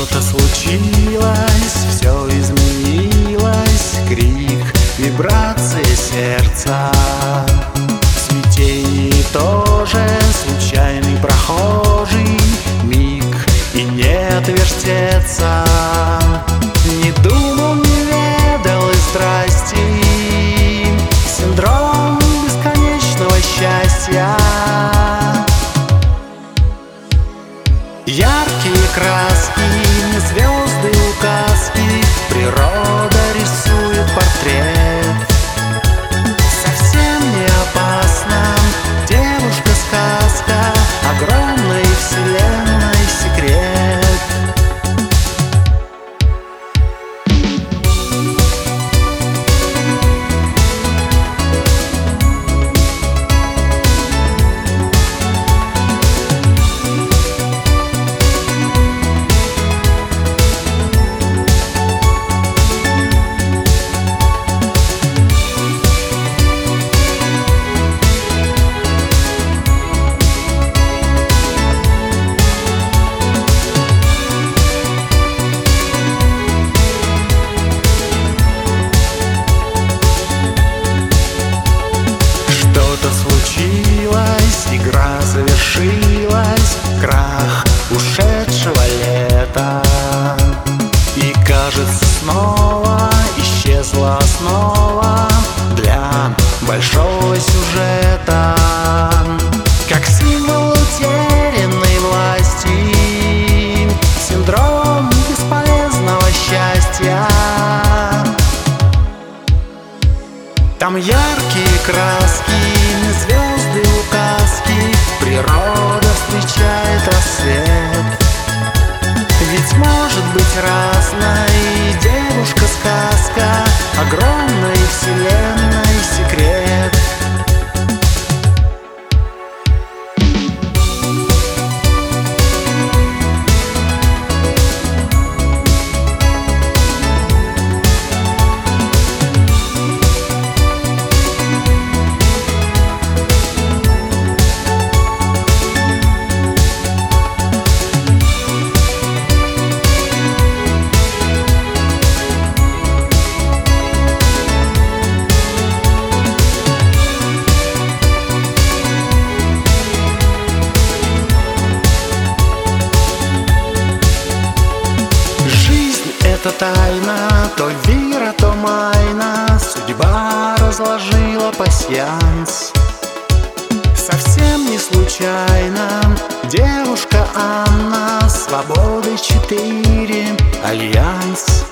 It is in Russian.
Что-то случилось, все изменилось, крик, вибрации сердца. В смятении тоже случайный прохожий, миг и не отвертеться. Не думал, не ведал и страсти, синдром бесконечного счастья. Яркие краски, звезды, указки, природа рисует портрет. Совсем не опасно, девушка-сказка, огромной вселенной секрет. Игра завершилась, крах ушедшего лета. И кажется, снова исчезла основа для большого сюжета. Как символ утерянной власти, синдром бесполезного счастья. Там яркие краски, звезды, указки, природа встречает рассвет. Ведь может быть разной девушка-сказка, огромной вселенной секрет. Это тайна, то вира, то майна, судьба разложила пасьянс. Совсем не случайно девушка Анна, свободы 4, альянс.